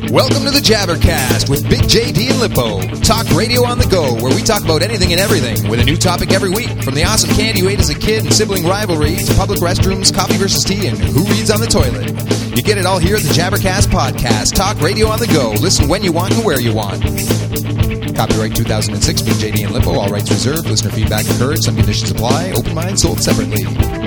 Welcome to the Jabbercast with Big JD and Lippo. Talk radio on the go, where we talk about anything and everything with a new topic every week. From the awesome candy you ate as a kid and sibling rivalry to public restrooms, coffee versus tea, and who reads on the toilet. You get it all here at the Jabbercast Podcast. Talk radio on the go. Listen when you want and where you want. Copyright 2006, Big JD and Lippo. All rights reserved. Listener feedback encouraged. Some conditions apply. Open mind sold separately.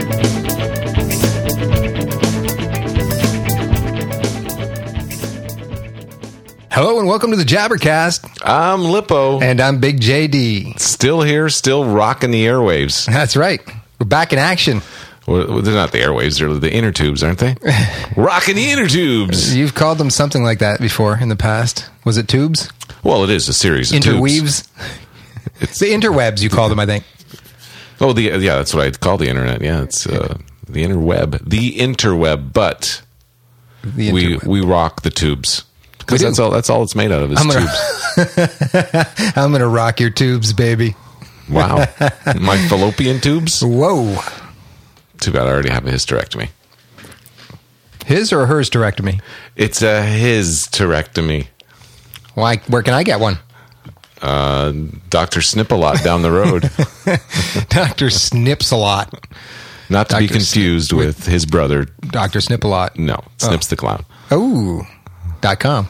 Hello and welcome to the Jabbercast. I'm Lippo. And I'm Big JD. Still here, still rocking the airwaves. That's right. We're back in action. Well, they're not the airwaves, they're the inner tubes, aren't they? Rocking the inner tubes. You've called them something like that before in the past. Was it tubes? Well, it is a series of Interweaves? tubes. It's the interwebs, you call them, I think. Oh, yeah, that's what I call the internet. Yeah, it's the interweb. The interweb, but we rock the tubes. Because that's all it's made out of is tubes. I'm going to rock your tubes, baby. Wow. My fallopian tubes? Whoa. Too bad I already have a hysterectomy. His or hers hysterectomy? It's a hysterectomy. Why? Where can I get one? Dr. Snip-a-Lot down the road. Dr. Snips-a-Lot. Not to be confused with his brother. Dr. Snip-a-Lot. No, Snips the Clown. Oh, .com.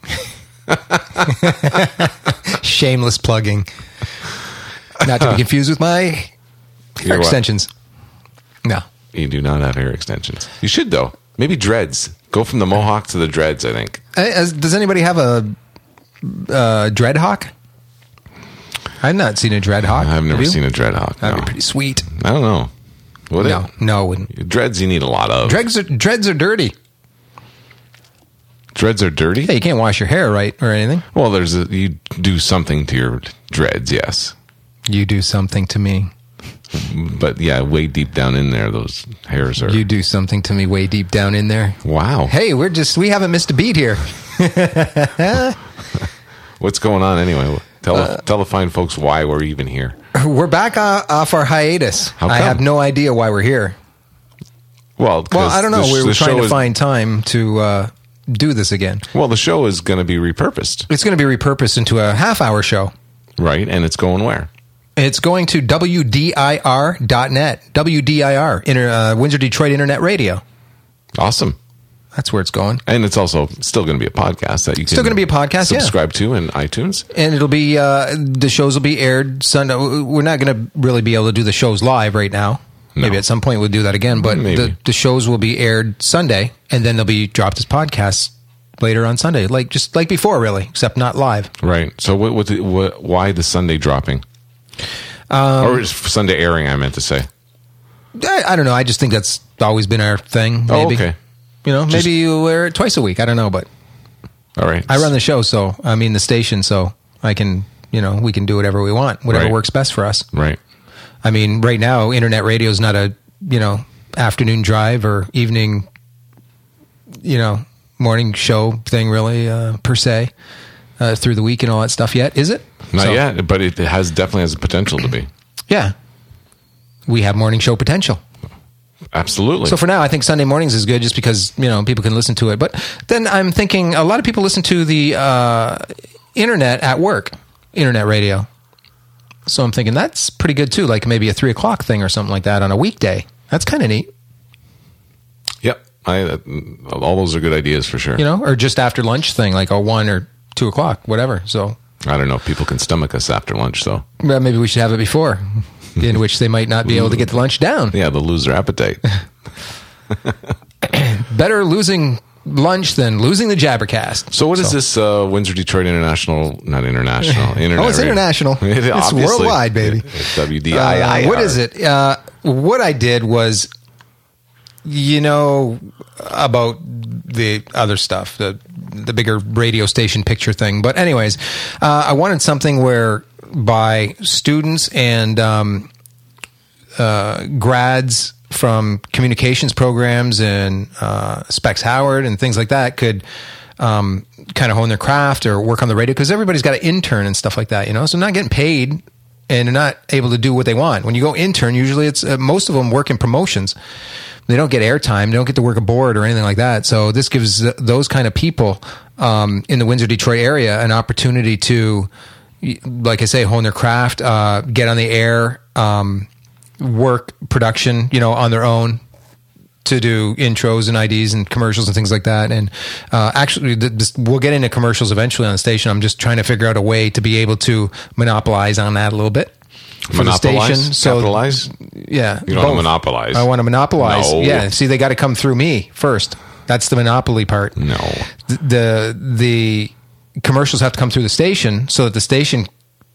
Shameless plugging. Not to be confused with my hair extensions. No. You do not have hair extensions. You should, though. Maybe dreads. Go from the mohawk to the dreads, I think. Does anybody have a dread hawk? I've not seen a dread hawk. I've never seen a dread hawk. That'd be pretty sweet. I don't know. Would it? No, it wouldn't. Dreads you need a lot of. Dreads are dirty. Dreads are dirty? Yeah, you can't wash your hair, right, or anything. Well, you do something to your dreads, yes. You do something to me. But yeah, way deep down in there, those hairs are. You do something to me way deep down in there. Wow. Hey, we haven't missed a beat here. What's going on anyway? Tell the fine folks why we're even here. We're back off our hiatus. How come? I have no idea why we're here. Well, I don't know. We were trying to find time to do this again. Well, the show is going to be repurposed. It's going to be repurposed into a half-hour show. Right, and it's going where? It's going to WDIR.net. WDIR, Windsor Detroit Internet Radio. Awesome. That's where it's going. And it's also still going to be a podcast that you can still going to be a podcast, subscribe to in iTunes. And it'll be, the shows will be aired Sunday. We're not going to really be able to do the shows live right now. No. Maybe at some point we'll do that again, but the shows will be aired Sunday, and then they'll be dropped as podcasts later on Sunday, just like before, really, except not live. Right. So why the Sunday dropping? Or Sunday airing, I meant to say. I don't know. I just think that's always been our thing. Maybe. Oh, okay. Maybe you wear it twice a week. I don't know, but all right. I run the show, the station, so I can, we can do whatever we want, whatever works best for us. Right. I mean, right now, internet radio is not a, afternoon drive or evening, morning show thing really, per se, through the week and all that stuff yet, is it? Not yet, but it definitely has the potential to be. Yeah. We have morning show potential. Absolutely. So for now, I think Sunday mornings is good just because, people can listen to it. But then I'm thinking a lot of people listen to the internet at work, internet radio. So I'm thinking that's pretty good too, like maybe a 3 o'clock thing or something like that on a weekday. That's kind of neat. Yep. All those are good ideas for sure. Or just after lunch thing, like a 1 or 2 o'clock, whatever. So I don't know if people can stomach us after lunch, though. Well, maybe we should have it before, in which they might not be able to get the lunch down. Yeah, they'll lose their appetite. Better losing lunch than losing the Jabbercast. So what is this Windsor Detroit International, not international, internet it's international. It's worldwide, baby. It's WDIIR. What is it? What I did was, about the other stuff, the bigger radio station picture thing. But anyways, I wanted something where by students and grads from communications programs and Specs Howard and things like that could kind of hone their craft or work on the radio, because everybody's got an intern and stuff like that, so not getting paid and they're not able to do what they want. When you go intern, usually it's most of them work in promotions. They don't get airtime. They don't get to work a board or anything like that. So this gives those kind of people in the Windsor, Detroit area an opportunity to, like I say, hone their craft, get on the air, work production, on their own, to do intros and IDs and commercials and things like that. And actually, we'll get into commercials eventually on the station. I'm just trying to figure out a way to be able to monopolize on that a little bit. For the station. Capitalize? Yeah. You don't want to monopolize. I want to monopolize. No. Yeah. See, they got to come through me first. That's the monopoly part. No. The commercials have to come through the station so that the station,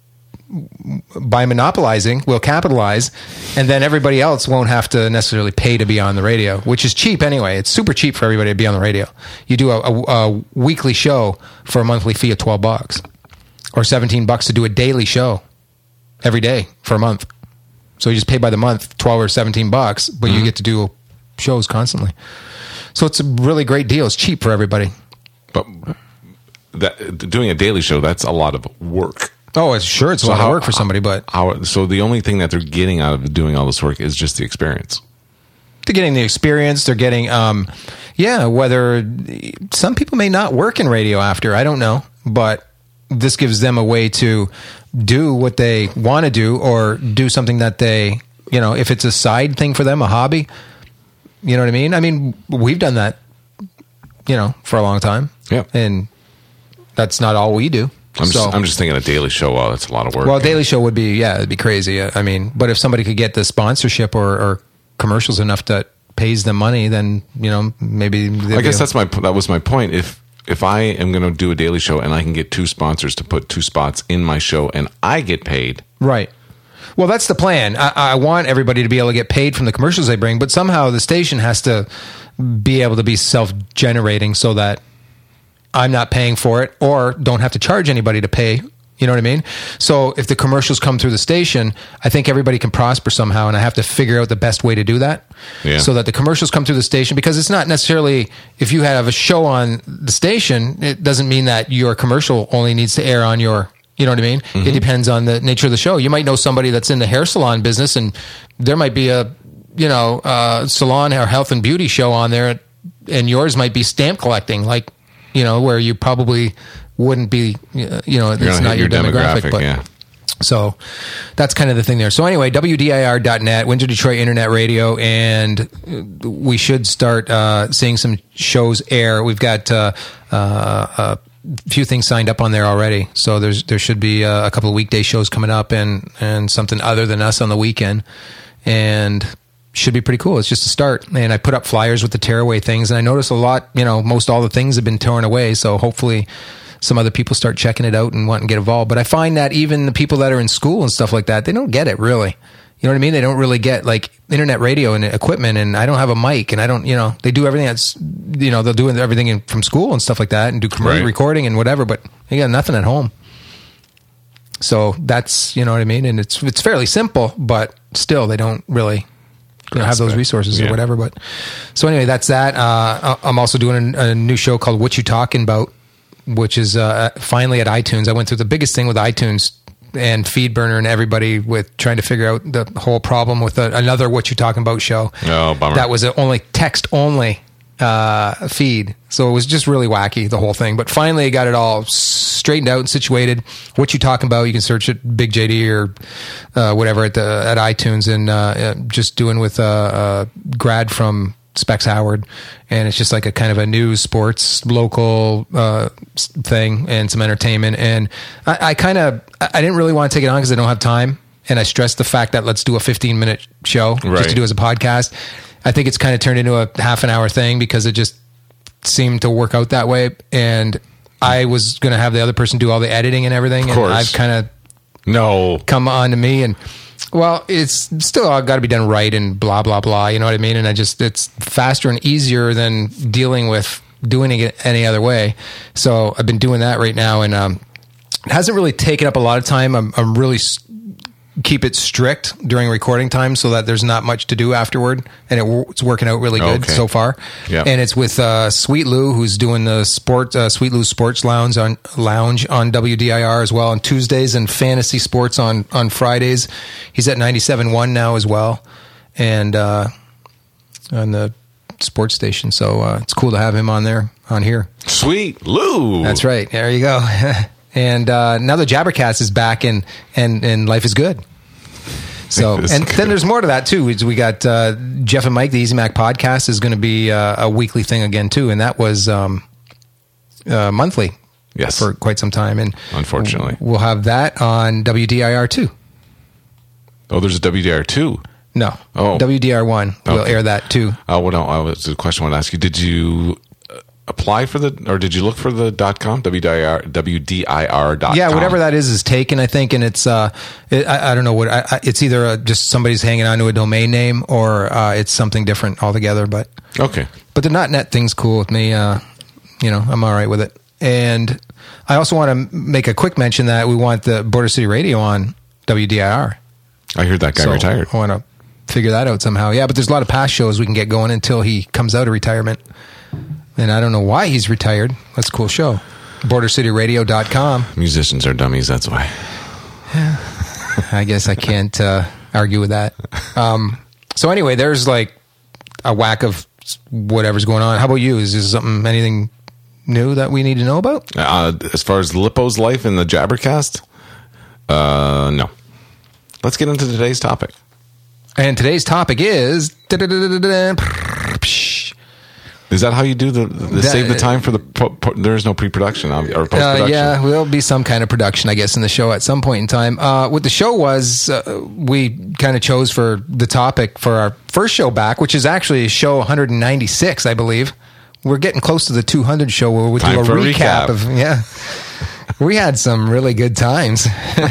by monopolizing, will capitalize, and then everybody else won't have to necessarily pay to be on the radio, which is cheap anyway. It's super cheap for everybody to be on the radio. You do a weekly show for a monthly fee of $12 or $17 to do a daily show every day for a month. So you just pay by the month, $12 or $17, but you get to do shows constantly. So it's a really great deal. It's cheap for everybody. But doing a daily show, that's a lot of work. Oh, it's a lot of work for somebody, but... So the only thing that they're getting out of doing all this work is just the experience. They're getting the experience. They're getting, whether... Some people may not work in radio after, I don't know. But this gives them a way to do what they want to do, or do something that they, if it's a side thing for them, a hobby, you know what I mean? I mean, we've done that, for a long time. Yeah. And that's not all we do. I'm just thinking a daily show. Wow, that's a lot of work. Well, a daily show would be, it'd be crazy. I mean, but if somebody could get the sponsorship or commercials enough that pays them money, then, maybe... I guess that was my point. If I am going to do a daily show and I can get 2 sponsors to put 2 spots in my show and I get paid. Right. Well, that's the plan. I want everybody to be able to get paid from the commercials they bring, but somehow the station has to be able to be self-generating so that I'm not paying for it, or don't have to charge anybody to pay. You know what I mean? So if the commercials come through the station, I think everybody can prosper somehow, and I have to figure out the best way to do that. Yeah. So that the commercials come through the station, because it's not necessarily, if you have a show on the station, it doesn't mean that your commercial only needs to air on your, you know what I mean? Mm-hmm. It depends on the nature of the show. You might know somebody that's in the hair salon business, and there might be a, salon or health and beauty show on there, and yours might be stamp collecting, like, where you probably wouldn't be, it's not your demographic, but yeah. So that's kind of the thing there. So anyway, WDIR.net, Windsor Detroit Internet Radio, and we should start seeing some shows air. We've got a few things signed up on there already. So there should be a couple of weekday shows coming up, and something other than us on the weekend, and should be pretty cool. It's just a start. And I put up flyers with the tearaway things, and I noticed a lot, most all the things have been torn away. So hopefully some other people start checking it out and want to get involved. But I find that even the people that are in school and stuff like that, they don't get it really. You know what I mean? They don't really get like internet radio and equipment, and I don't have a mic, and I don't, they do everything that's, they'll do everything from school and stuff like that, and do commercial recording and whatever, but they got nothing at home. So that's, you know what I mean? And it's fairly simple, but still they don't really have those resources or whatever. But so anyway, that's that. I'm also doing a new show called What You Talking About, which is finally at iTunes. I went through the biggest thing with iTunes and FeedBurner and everybody with trying to figure out the whole problem with another What You Talking About show. Oh, bummer. That was only text only feed. So it was just really wacky, the whole thing. But finally I got it all straightened out and situated. What You Talking About, you can search it, Big JD or whatever at iTunes, and just doing with a grad from Specs Howard, and it's just like a kind of a news, sports, local thing, and some entertainment. And I didn't really want to take it on because I don't have time, and I stressed the fact that let's do a 15-minute show just to do as a podcast. I think it's kind of turned into a half an hour thing because it just seemed to work out that way, and I was going to have the other person do all the editing and everything, and I've kind of come on to me, and well, it's still got to be done right and blah, blah, blah. You know what I mean? And it's faster and easier than dealing with doing it any other way. So I've been doing that right now, and it hasn't really taken up a lot of time. I'm really keep it strict during recording time so that there's not much to do afterward, and it's working out really good so far. Yeah. And it's with Sweet Lou, who's doing the Sweet Lou Sports Lounge on WDIR as well on Tuesdays, and Fantasy Sports on Fridays. He's at 97.1 now as well, and on the sports station. So it's cool to have him on here. Sweet Lou. That's right. There you go. And now the Jabbercast is back, and life is good. So, and then there's more to that too. We got Jeff and Mike, the Easy Mac podcast is going to be a weekly thing again too, and that was monthly. Yes, for quite some time, and unfortunately, we'll have that on WDIR 2. Oh, there's a WDIR 2. No, WDR 1. We'll air that too. Oh, well, no, it's a question I want to ask you. Did you apply for or did you look for the .com? WDIR.com? Yeah, whatever that is taken, I think, and it's I don't know what it's either just somebody's hanging on to a domain name or it's something different altogether. But okay, but the .net thing's cool with me. I'm all right with it. And I also want to make a quick mention that we want the Border City Radio on WDIR. I heard that guy retired. I want to figure that out somehow. Yeah, but there's a lot of past shows we can get going until he comes out of retirement. And I don't know why he's retired. That's a cool show. BorderCityRadio.com. Musicians are dummies, that's why. I guess I can't argue with that. So anyway, there's like a whack of whatever's going on. How about you? Is there anything new that we need to know about? As far as Lippo's life in the Jabbercast? No. Let's get into today's topic. And today's topic is... Is that how you do the save the time for the... there is no pre-production or post-production? Yeah, there'll be some kind of production, I guess, in the show at some point in time. What the show was, we kind of chose for the topic for our first show back, which is actually show 196, I believe. We're getting close to the 200 show where we'll do a recap of... Yeah. We had some really good times.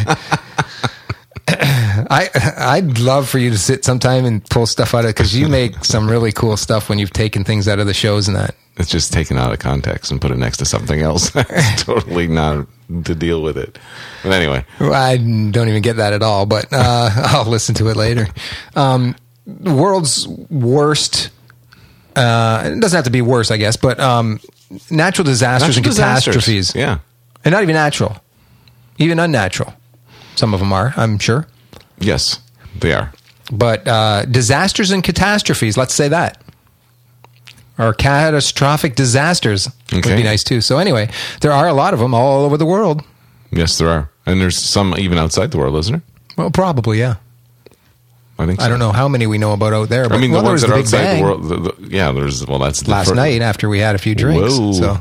I'd love for you to sit sometime and pull stuff out of it, because you make some really cool stuff when you've taken things out of the shows and that. It's just taken out of context and put it next to something else. Totally not to deal with it. But anyway. Well, I don't even get that at all, but I'll listen to it later. World's worst... it doesn't have to be worse, I guess, but natural disasters and catastrophes. Yeah. And not even natural. Even unnatural. Some of them are, I'm sure. Yes, they are. But disasters and catastrophes, let's say that. Or catastrophic disasters would be nice too. So anyway, there are a lot of them all over the world. Yes, there are. And there's some even outside the world, isn't there? Well, probably, yeah. I think so. I don't know how many we know about out there. But, I mean, the ones that are outside Bang. the world... yeah, there's... Well, that's... Last night after we had a few drinks. Whoa. So.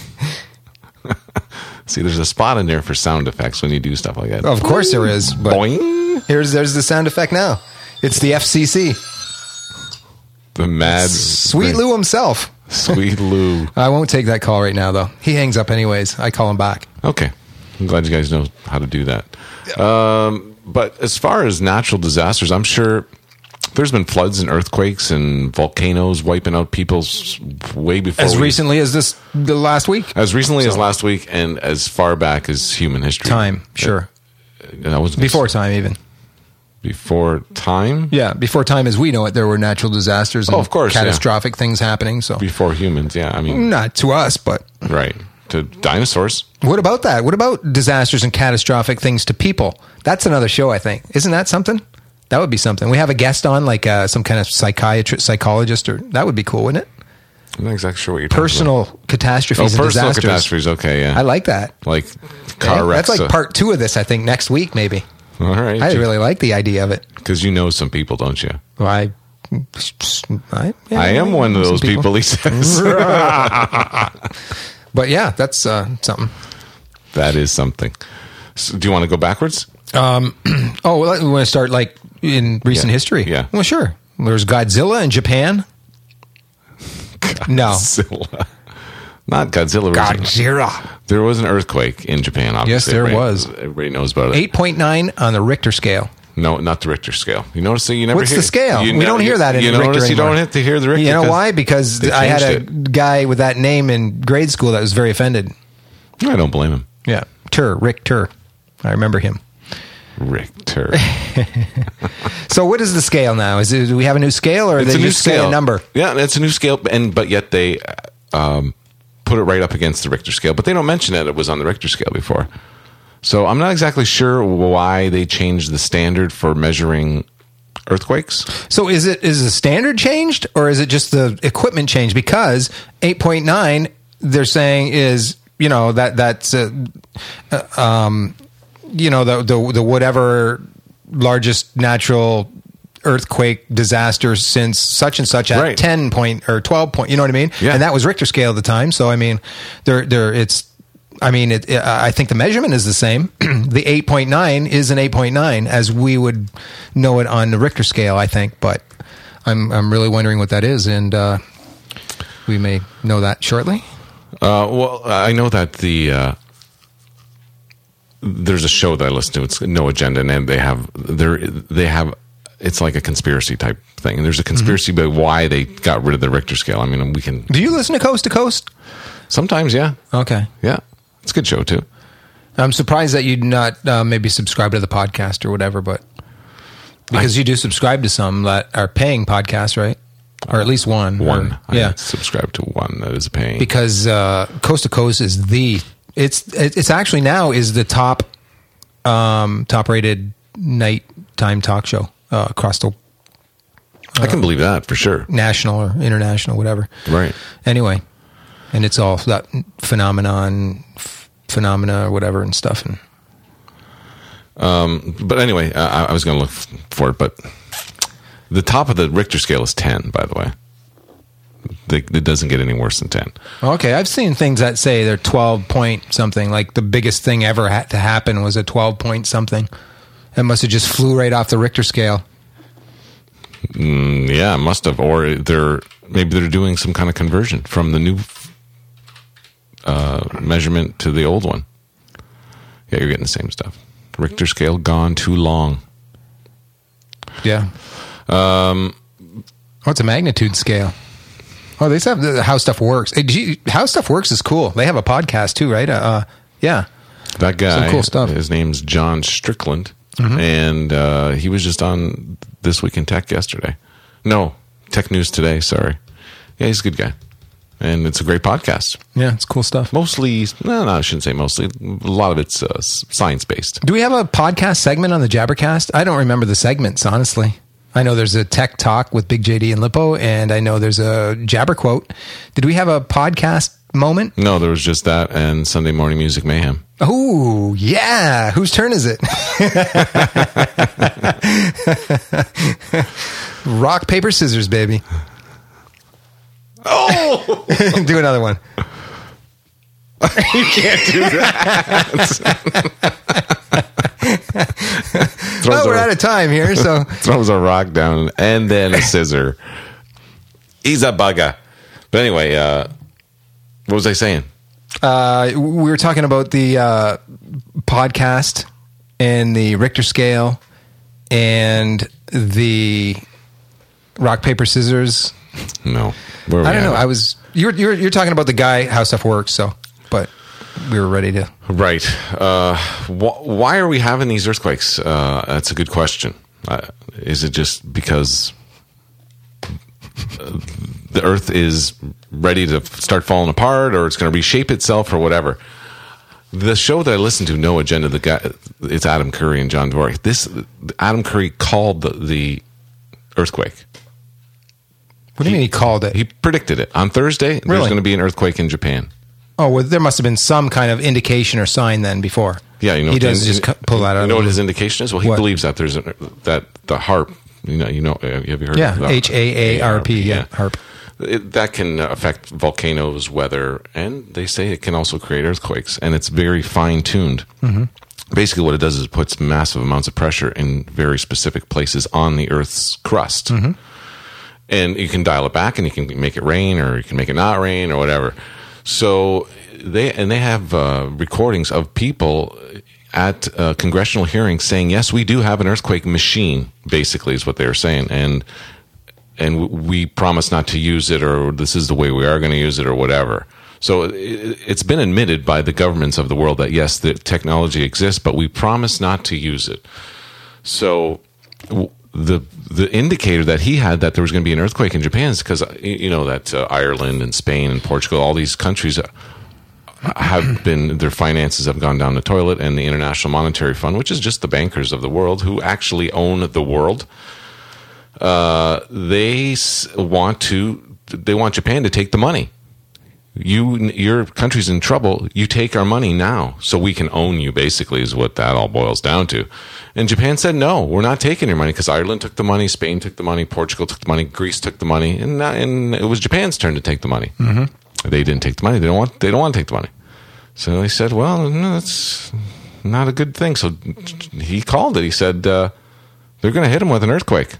See, there's a spot in there for sound effects when you do stuff like that. Of course there is. But boing. There's the sound effect now. It's the FCC. The mad... Sweet Lou himself. Sweet Lou. I won't take that call right now, though. He hangs up anyways. I call him back. Okay. I'm glad you guys know how to do that. But as far as natural disasters, I'm sure there's been floods and earthquakes and volcanoes wiping out people's way before. As recently as the last week? As recently as last week and as far back as human history. Time, sure. Before time, even. Before time? Yeah, before time as we know it, there were natural disasters and of course, catastrophic things happening. So before humans, yeah. I mean, not to us, but... Right. To dinosaurs. What about that? What about disasters and catastrophic things to people? That's another show, I think. Isn't that something? That would be something. We have a guest on, like some kind of psychologist, or that would be cool, wouldn't it? I'm not exactly sure what you're talking about. Personal catastrophes and personal disasters. Catastrophes, okay, yeah. I like that. Like car wrecks. That's like part 2 of this, I think, next week, maybe. All right. I really like the idea of it. Because you know some people, don't you? Well, I am one of those people, he says. But yeah, that's something. That is something. So, do you want to go backwards? We want to start like in recent history. Yeah. Well, sure. There's Godzilla in Japan. Godzilla. Not Godzilla. Godzilla. There was an earthquake in Japan, obviously. Yes, there was. Everybody knows about it. 8.9 on the Richter scale. No, not the Richter scale. You notice that you never What's hear... the scale? We don't hear that in Richter anymore. You don't have to hear the Richter. You know why? Because I had a guy with that name in grade school that was very offended. I don't blame him. Yeah. Richter. I remember him. Richter. So what is the scale now? Do we have a new scale, or it's they just say a number? Yeah, it's a new scale, but yet they put it right up against the Richter scale. But they don't mention that it was on the Richter scale before. So I'm not exactly sure why they changed the standard for measuring earthquakes. So is the standard changed, or is it just the equipment changed? Because 8.9, they're saying is, that's the whatever largest natural earthquake disaster since such and such at 10 point or 12 point, you know what I mean? Yeah. And that was Richter scale at the time. So I mean, I think the measurement is the same. The 8.9 is an 8.9 as we would know it on the Richter scale, I think. But I'm really wondering what that is, and we may know that shortly. Well, I know that there's a show that I listen to. It's No Agenda, and they have it's like a conspiracy type thing. And there's a conspiracy about why they got rid of the Richter scale. I mean, we can. Do you listen to Coast to Coast? Sometimes, yeah. Okay. Yeah. It's a good show, too. I'm surprised that you'd not maybe subscribe to the podcast or whatever, but because you do subscribe to some that are paying podcasts, right? Or at least one. One. Yeah. I subscribe to one that is paying. Because Coast to Coast is it's actually now is the top rated nighttime talk show across the I can believe that for sure. National or international, whatever. Right. Anyway. And it's all that phenomena or whatever and stuff. And but anyway, I was going to look for it, but the top of the Richter scale is 10, by the way. It doesn't get any worse than 10. Okay, I've seen things that say they're 12 point something. Like the biggest thing ever had to happen was a 12 point something. It must have just flew right off the Richter scale. Yeah, it must have. Or maybe they're doing some kind of conversion from the new measurement to the old one. Yeah, you're getting the same stuff. Richter scale gone too long. Yeah. What's a magnitude scale? Oh, they have How Stuff Works. Hey, How Stuff Works is cool. They have a podcast too, right? Yeah. That guy, some cool stuff. His name's John Strickland, and he was just on This Week in Tech yesterday. No, Tech News Today, sorry. Yeah, he's a good guy. And it's a great podcast. Yeah, it's cool stuff. Mostly, no, I shouldn't say mostly. A lot of it's science-based. Do we have a podcast segment on the Jabbercast? I don't remember the segments, honestly. I know there's a Tech Talk with Big JD and Lippo, and I know there's a Jabber Quote. Did we have a podcast moment? No, there was just that and Sunday Morning Music Mayhem. Oh, yeah. Whose turn is it? Rock, paper, scissors, baby. Oh! Do another one. You can't do that. Well, we're out of time here, so. Throws a rock down and then a scissor. He's a bugger. But anyway, what was I saying? We were talking about the podcast and the Richter scale and the rock, paper, scissors. No. I don't know. You're talking about the guy, How Stuff Works, so, but we were ready to. Right. Why are we having these earthquakes? That's a good question. Is it just because the earth is ready to start falling apart, or it's going to reshape itself, or whatever? The show that I listened to, No Agenda, the guy, it's Adam Curry and John Dvorak. Adam Curry called the earthquake. What do you mean he called it? He predicted it. On Thursday, there's going to be an earthquake in Japan. Oh, well, there must have been some kind of indication or sign then before. Yeah, he doesn't just pull that out. You know what his indication is? Well, he believes that there's that the HAARP. You know, have you heard? Yeah, of HAARP. Yeah, HAARP. That can affect volcanoes, weather, and they say it can also create earthquakes. And it's very fine tuned. Mm-hmm. Basically, what it does is it puts massive amounts of pressure in very specific places on the Earth's crust. Mm-hmm. And you can dial it back, and you can make it rain, or you can make it not rain, or whatever. So they have recordings of people at congressional hearings saying, "Yes, we do have an earthquake machine." Basically, is what they're saying, and we promise not to use it, or this is the way we are going to use it, or whatever. So it's been admitted by the governments of the world that yes, the technology exists, but we promise not to use it. So the indicator that he had that there was going to be an earthquake in Japan is because you know that Ireland and Spain and Portugal, all these countries have been, their finances have gone down the toilet, and the International Monetary Fund, which is just the bankers of the world who actually own the world, they want Japan to take the money. Your country's in trouble. You take our money now, so we can own you. Basically, is what that all boils down to. And Japan said, "No, we're not taking your money," because Ireland took the money, Spain took the money, Portugal took the money, Greece took the money, and it was Japan's turn to take the money. Mm-hmm. They didn't take the money. They don't want to take the money. So they said, "Well, no, that's not a good thing." So he called it. He said, "They're going to hit him with an earthquake."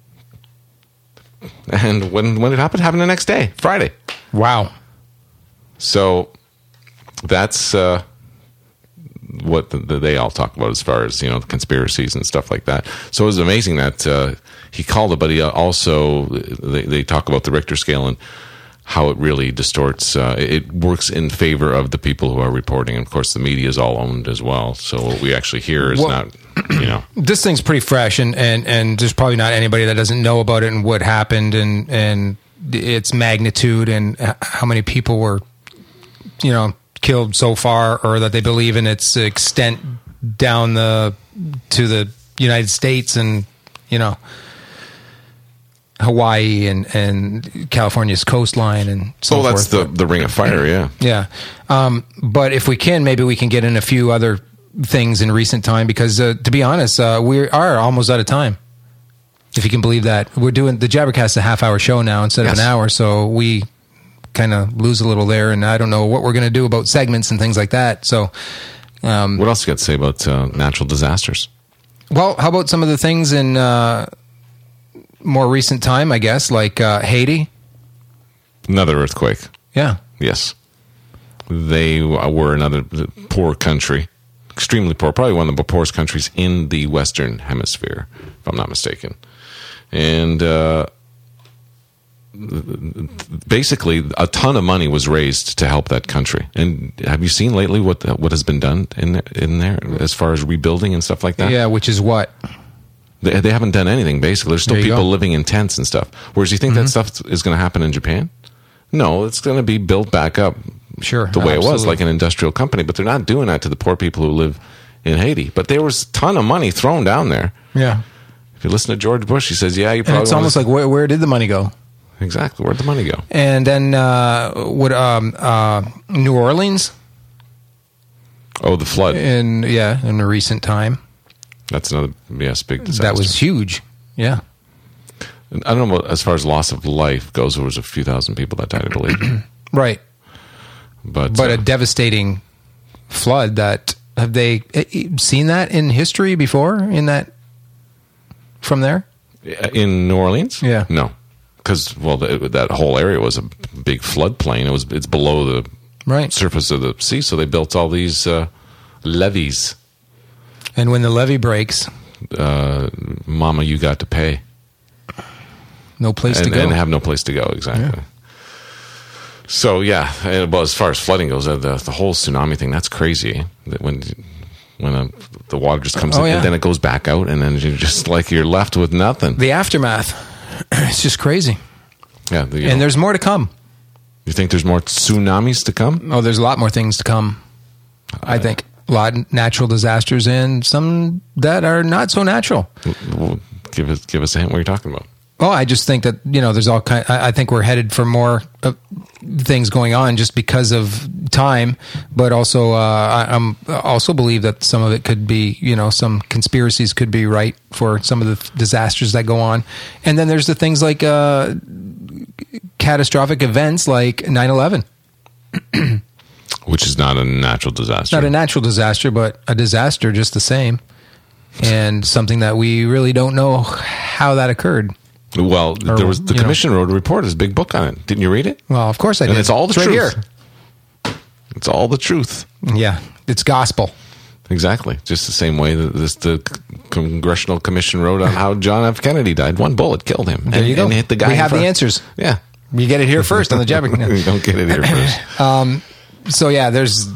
And when it happened the next day, Friday. Wow. So that's what they all talk about as far as, the conspiracies and stuff like that. So it was amazing that he called it, but he also, they talk about the Richter scale and how it really distorts. It works in favor of the people who are reporting. And of course, the media is all owned as well. So what we actually hear is not, This thing's pretty fresh, and there's probably not anybody that doesn't know about it and what happened and its magnitude and how many people were killed so far, or that they believe in its extent down to the United States and Hawaii and California's coastline and so forth. That's the Ring of Fire, yeah. Yeah. But if we can, maybe we can get in a few other things in recent time, because to be honest, we are almost out of time. If you can believe that. We're doing the Jabbercast a half-hour show now instead of an hour, so we kind of lose a little there, and I don't know what we're going to do about segments and things like that. So, what else you got to say about natural disasters? Well, how about some of the things in more recent time, I guess, like Haiti? Another earthquake. Yeah. Yes. They were another poor country, extremely poor, probably one of the poorest countries in the Western Hemisphere, if I'm not mistaken. And basically, a ton of money was raised to help that country. And have you seen lately what has been done in there as far as rebuilding and stuff like that? Yeah, which is what? They haven't done anything, basically. There's still people living in tents and stuff. Whereas you think that stuff is going to happen in Japan? No, it's going to be built back up the way it was, like an industrial company. But they're not doing that to the poor people who live in Haiti. But there was a ton of money thrown down there. Yeah. If you listen to George Bush, he says, you probably... And it's almost like, where did the money go? Exactly. Where'd the money go? And then New Orleans? Oh, the flood. In a recent time. That's another, big disaster. That was huge. Yeah. I don't know, as far as loss of life goes, there was a few thousand people that died, I believe. Right. But a devastating flood that... Have they seen that in history before? From there? In New Orleans? Yeah. No. Because, that whole area was a big floodplain. It's below the surface of the sea, so they built all these levees. And when the levee breaks... Mama, you got to pay. No place to go. And have no place to go, exactly. Yeah. So, as far as flooding goes, the whole tsunami thing, that's crazy. That when the water just comes in, and then it goes back out, and then you're left with nothing. The aftermath. It's just crazy. Yeah. And there's more to come. You think there's more tsunamis to come? Oh, there's a lot more things to come. I think. A lot of natural disasters and some that are not so natural. Well, give us a hint what you're talking about. Oh, I just think that, there's all kind. I think we're headed for more things going on just because of time, but also I also believe that some of it could be, some conspiracies could be right for some of the disasters that go on. And then there's the things like catastrophic events like 9/11. Which is not a natural disaster. Not a natural disaster, but a disaster just the same. And something that we really don't know how that occurred. Well, there was the commission wrote a report, his big book on it. Didn't you read it? Well, of course I did. And it's all the truth. Right here. It's all the truth. Yeah, it's gospel. Exactly. Just the same way that the Congressional Commission wrote on how John F. Kennedy died. One bullet killed him. There you go. And hit the guy. We have the answers. Yeah. You get it here first on the Jabbercast. You don't get it here first. So there's,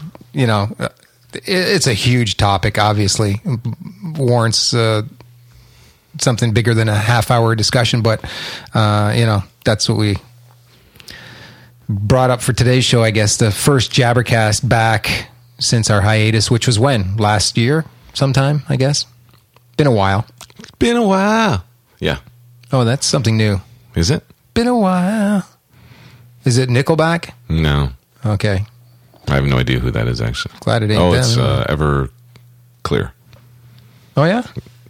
it's a huge topic, obviously. Warrants something bigger than a half-hour discussion, but, that's what we brought up for today's show, I guess. The first Jabbercast back since our hiatus, which was when? Last year sometime, I guess? Been a while. Yeah. Oh, that's something new. Is it? Been a while. Is it Nickelback? No. Okay. I have no idea who that is, actually. Glad it ain't them. It's Everclear. Oh, yeah?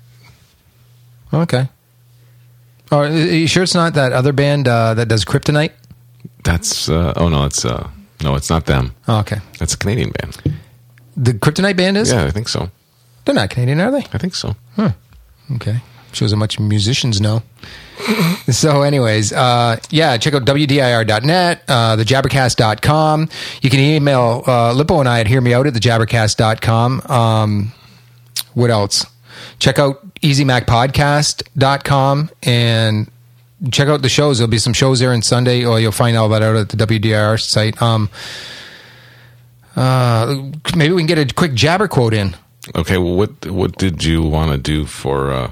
Okay. Oh, are you sure it's not that other band that does Kryptonite? That's... no, it's not them. Oh, okay. That's a Canadian band. The Kryptonite band is? Yeah, I think so. They're not Canadian, are they? I think so. Okay. Shows how much musicians know. So anyways, check out WDIR.net, thejabbercast.com. You can email Lippo and I at hearmeout@thejabbercast.com. What else? Check out easymacpodcast.com and check out the shows. There'll be some shows there on Sunday, or you'll find all that out at the WDIR site. Maybe we can get a quick jabber quote in. Okay, well, what did you want to do for...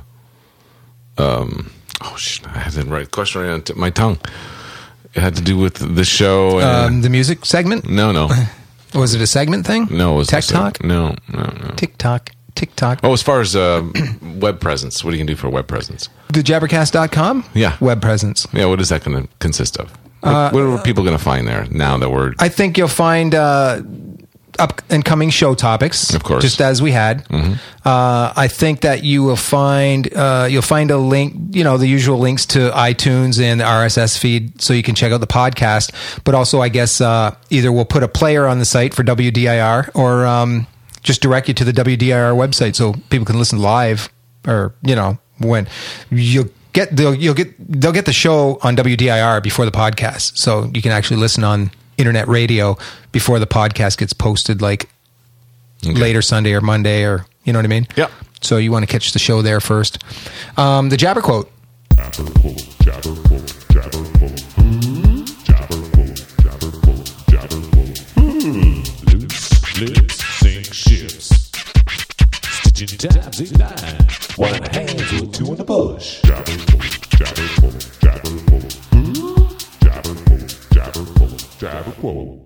I had the right question right on my tongue. It had to do with the show. The music segment? No. Was it a segment thing? No. It was Tech Talk? No. TikTok. Oh, as far as web presence, what do you can do for web presence? Thejabbercast.com? Yeah. Web presence. Yeah, what is that going to consist of? What are people going to find there now that we're... I think you'll find... up and coming show topics, of course, just as we had. Mm-hmm. I think that you will find you'll find a link, the usual links to iTunes and the RSS feed, so you can check out the podcast. But also, I guess either we'll put a player on the site for WDIR, or just direct you to the WDIR website so people can listen live, or when they'll get the show on WDIR before the podcast, so you can actually listen on internet radio before the podcast gets posted, later Sunday or Monday, or you know what I mean? Yeah. So you want to catch the show there first. The jabber quote. Jabber quote, jabber quote, jabber quote. Jabber quote, jabber quote, jabber quote. Loose lips sink ships. Stitching tabs ignite. One hand to a two in the bush. Jabber quote, jabber quote, jabber quote. Jabber quote, jabber quote, jabber quote.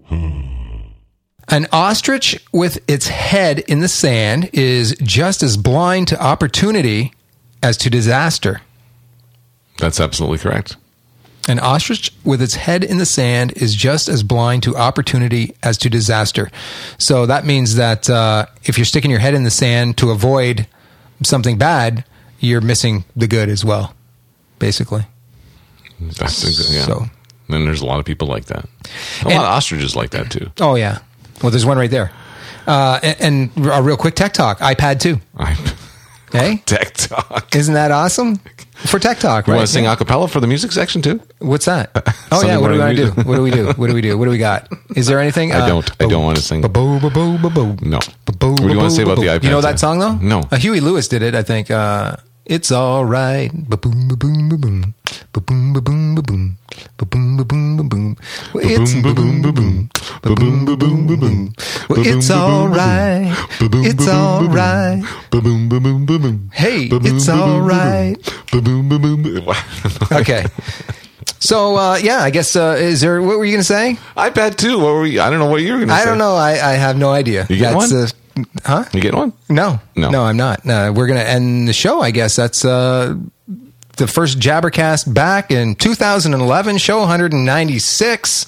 An ostrich with its head in the sand is just as blind to opportunity as to disaster. That's absolutely correct. An ostrich with its head in the sand is just as blind to opportunity as to disaster. So that means that if you're sticking your head in the sand to avoid something bad, you're missing the good as well, basically. That's yeah. So, and there's a lot of people like that. A lot of ostriches like that too. Oh yeah. Well, there's one right there. And a real quick tech talk. iPad 2. Hey? Tech talk. Isn't that awesome? For tech talk, right? You want to sing a cappella for the music section too? What's that? Oh yeah, what do we want to do? What do we do? What do we do? What do we got? Is there anything? I don't want to sing. No. What do you want to say about the iPad? You know that song though? No. Huey Lewis did it, I think. It's all right. Ba-boom, ba-boom, ba-boom. Ba-boom, ba-boom, ba-boom. Ba-boom, ba-boom, ba-boom. It's ba-boom, ba-boom. Ba-boom, ba-boom, ba-boom. It's all right. It's all right. Ba-boom, ba-boom, ba-boom. Hey, it's all right. Ba-boom, ba-boom. Okay. So, I guess, what were you going to say? iPad 2. What were you? I don't know what you were going to say. I don't know. I have no idea. You get one? Huh? You get one? No, I'm not. No, we're going to end the show, I guess. That's the first Jabbercast back in 2011, show 196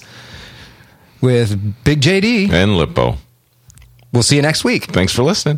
with Big JD. And Lippo. We'll see you next week. Thanks for listening.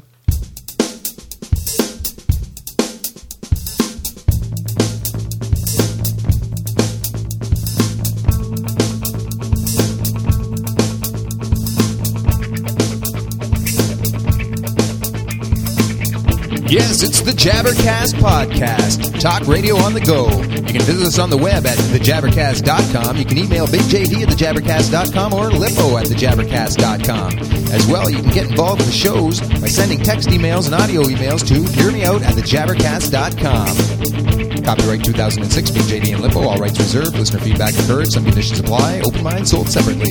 Yes, it's the Jabbercast Podcast. Talk radio on the go. You can visit us on the web at thejabbercast.com. You can email Big JD at thejabbercast.com or Lippo at thejabbercast.com. As well, you can get involved with the shows by sending text emails and audio emails to hearmeout at thejabbercast.com. Copyright 2006, Big JD and Lippo. All rights reserved. Listener feedback encouraged. Some conditions apply. Open mind sold separately.